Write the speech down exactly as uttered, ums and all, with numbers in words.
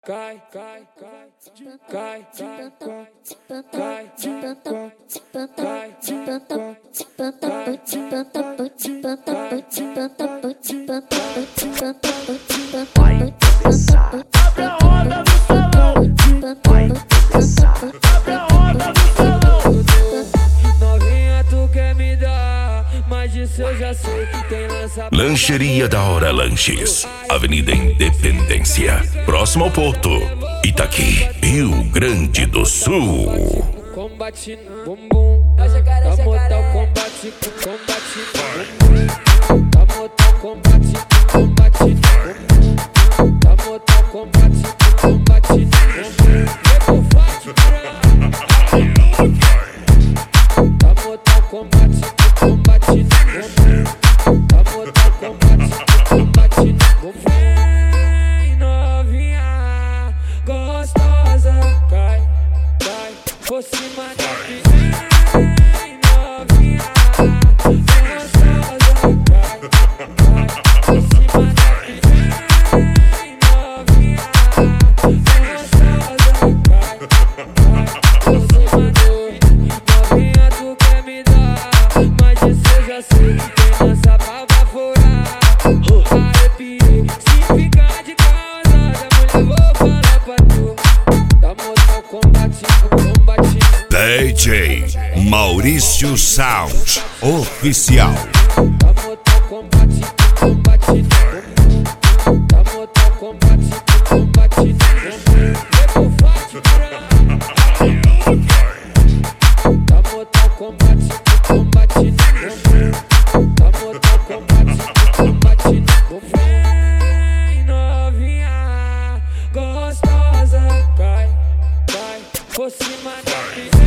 cai, cai, cai, cai, cai, cai, cai, Vai começar. Abre a roda do salão. Vai começar. Abre a roda do salão. novinha, tu quer me dar, mas disso eu já sei que tem lança. Lancheria da Hora Lanches, Avenida Independência, próximo ao Porto, Itaqui, Rio Grande do Sul. Combate no bumbum, tá mortal combate com combate no bumbum, tá mortal combate com combate no bumbum, tá mortal combate com combate no bumbum. Vem com forte, tá mortal combate com combate no bumbum, tá mortal combate com combate no bumbum. Vem novinha, gostosa, cai, cai por cima da piranha. Vem novinha, gostosa, cai, cai por cima da piranha. Vem novinha, gostosa, cai, cai por cima do. Novinha, tu quer me dar, mas isso eu já sei. Tem lança pra baforar, arrepiei. Se ficar de causada, mulher, vou falar pra tu. Tá mortal combate com combate. D J Maurício Sound Oficial. Tá mortal combate com combate no bumbum, tá mortal combate com combate no bumbum. Vem com forte, tá mortal combate com combate no bumbum, tá mortal combate com combate no bumbum. Vem novinha, gostosa, cai, cai por cima da piranha.